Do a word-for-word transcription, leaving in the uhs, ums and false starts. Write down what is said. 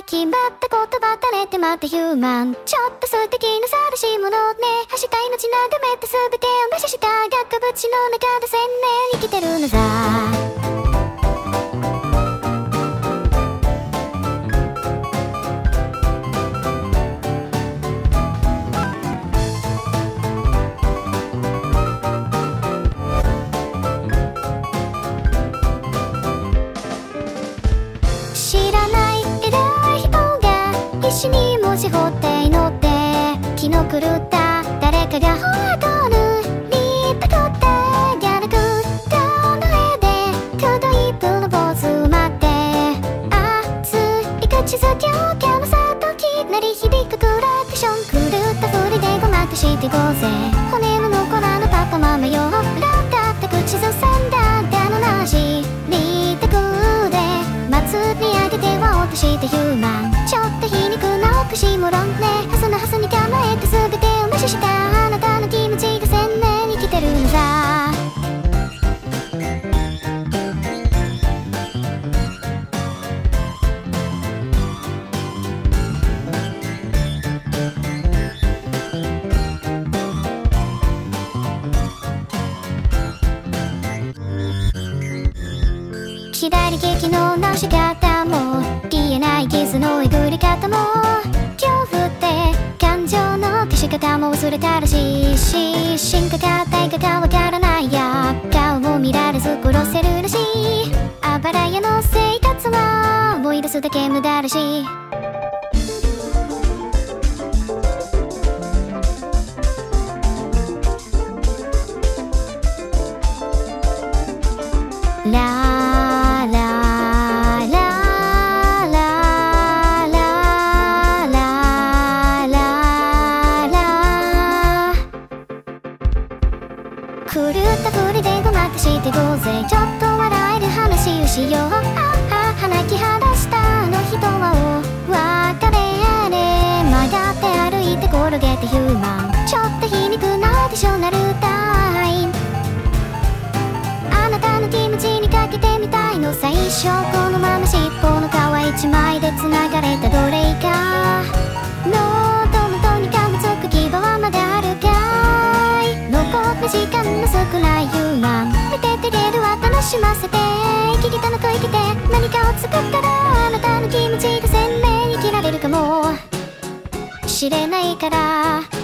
決まった言葉垂れてまたヒューマン、ちょっと素敵な晒し者ね。明日命眺めて全てを無視した額縁の中で千年生きてるのさ。知らない偉い人が石に文字彫って祈って気の狂った誰かがホワイト塗りたくってギャラクタの絵でくどいプロポーズ待って熱い口づけをキャラさときなり響くクラクション狂ったふりでごまかしていこうぜ。骨も残らぬパパママよラだって口ずさんだだのなしリタクで祭り上げては落としてヒューマン、ちょっと皮肉なオクシモロンね。ハスのハスに構えて全てを無視したあなたの気持ちが千年生きてるのさ。左利きの直し方も言えない傷のえぐり方も恐怖って感情の消し方も忘れたらしいし、進化か対価かわからないや顔も見られず殺せるらしい。あばら屋の生活は思い出すだけ無駄らしい。ラ狂ったふりでごまかしていこうぜ。ちょっと笑える話をしよう。ああ鼻き晴らしたあの人はお別れで曲がって歩いて転げてヒューマン、ちょっと皮肉なアディショナルタイム。あなたの気持ちにかけてみたいの最初このまま尻尾の皮一枚で繋がれた奴隷か喉元に噛みつく牙はまだあるかい。残った時間の少ないヒューマン見ててレールは楽しませて生き汚く生きて何かを作ったらあなたの気持ちが鮮明に生きられるかもしれないから